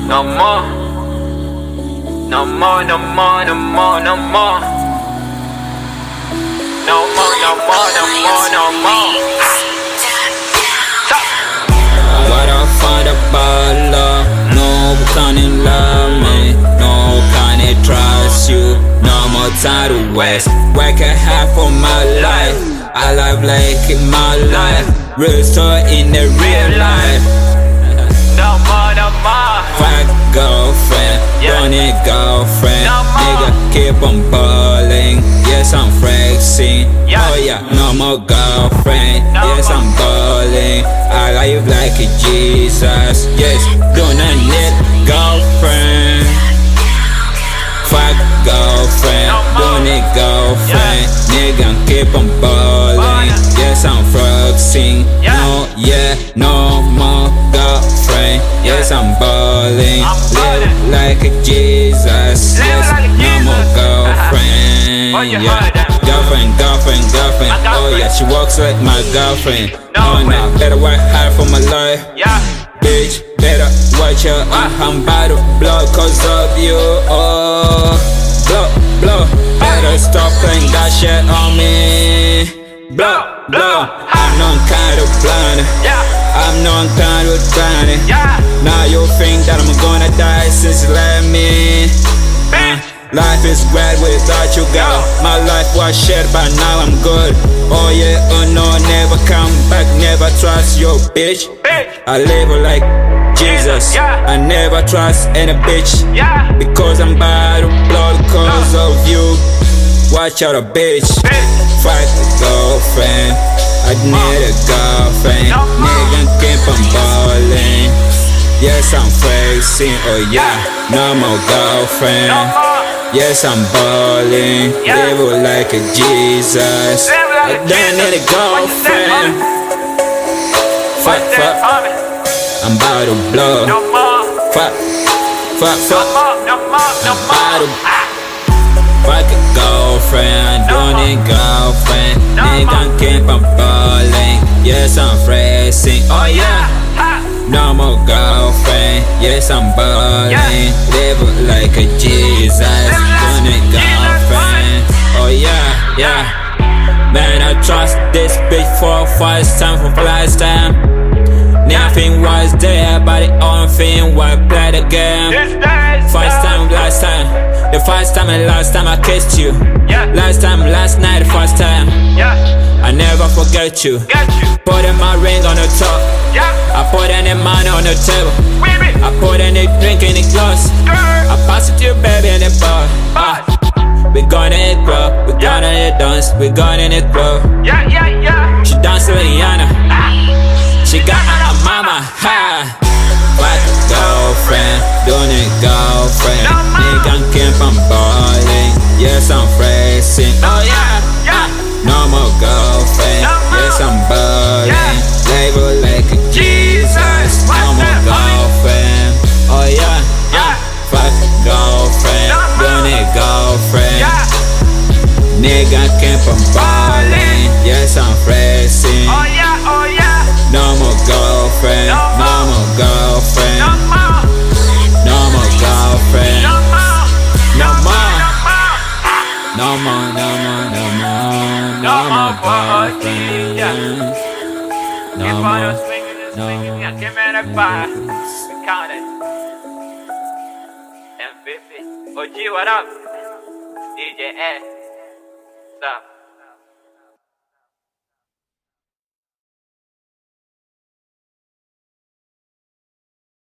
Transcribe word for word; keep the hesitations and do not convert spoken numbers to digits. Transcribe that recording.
No more. No more, no more, no more, no more. No more, no more, no more, no more. What I find about love, no can love me, no can trust you, no more time to waste. Working hard for my life, I live like in my life, real story in the real life. No more, no more. Fuck girlfriend, Yeah. don't need girlfriend. No more. Nigga keep on balling, yes I'm flexing. Yeah. Oh yeah, no more girlfriend, No yes more. I'm balling. I live like a Jesus, yes, don't need girlfriend. Fuck girlfriend, No more. don't need girlfriend. Nigga keep on balling, Ballin'. yes I'm flexing. Yeah. No, yeah, no more girlfriend. Yes, I'm balling, I'm live ballin'. like a Jesus. Live Yes, like a no more Jesus. girlfriend. Oh, you Yeah, heard that. girlfriend, girlfriend, girlfriend. My Oh yeah, girlfriend. she walks like my girlfriend. No Oh way. no, better work hard for my life, Yeah. bitch. Better watch your eye. I'm about to blow cause of you. Oh, blow, blow. Better stop playing that shit on me. Blow, blow. I'm not kind of blind. Yeah. I'm not kind of blind. Yeah. Now you think that I'm gonna die since you left me. Bitch. Life is great without you, girl. My life was shit, but now I'm good. Oh yeah, oh no, never come back, never trust your bitch. Bitch. I live like Jesus. Yeah. I never trust any bitch. Yeah. Because I'm bad to blow because of you. Watch out, a bitch. Bitch. Fight the girlfriend. I need a girlfriend. No more. Nigga keep on balling. Yes, I'm flexing. Oh yeah, no more girlfriend. No more. Yes, I'm balling. Yeah. Live like a Jesus. Live like a I don't need a Jesus. What you say, girlfriend. Fuck, What's that, fuck. homie? I'm about to blow. No more. Fuck, fuck, No fuck. more. No more. No I'm about more. to fuck a girlfriend. No Don't more. need girlfriend. No Nigga more. keep on balling. Yes, I'm flexing. Oh yeah. Ha. No more girlfriend, yes I'm balling. Yeah. Live like a Jesus, like don't need Jesus, girlfriend. Oh yeah, yeah. Man, I trust this bitch for first time for last time. Nothing was there, but the only thing was play the game. This days. First time, last time. The first time and last time I kissed you. Yeah. Last time, last night, the first time. Yeah. I never forget you. Get you. Put in my ring on the top. Yeah. I put any money on the table. Whip it. I put any drink in the glass. Girl. I pass it to you, baby, in the bar. Bye. We gonna hit club, we gonna hit dance, we gonna hit club. Yeah. Yeah. Yeah. She dance with Rihanna, she got a mama. Ha. What girlfriend, don't need girlfriend. No more. Nigga keep on balling, yes I'm flexing. Oh yeah, Yeah. no more girlfriend, No more. yes I'm balling. Yeah. Label like a Jesus, Jesus. no What's more that, homie? girlfriend. Oh yeah, Yeah. fuck girlfriend, No more. don't need girlfriend. Yeah. Nigga keep on balling, yes I'm flexing. Oh yeah. Oh yeah. No more girlfriend, No no more. more girlfriend, No more. no more girlfriend, No more. no more, No more. no more, no more, no more, No no more more party, yeah. girlfriend, Keep no on more, swinging and no swinging. Yeah. more. Give me that fire. We count it. M fifty. O G, what up? D J S. What's up?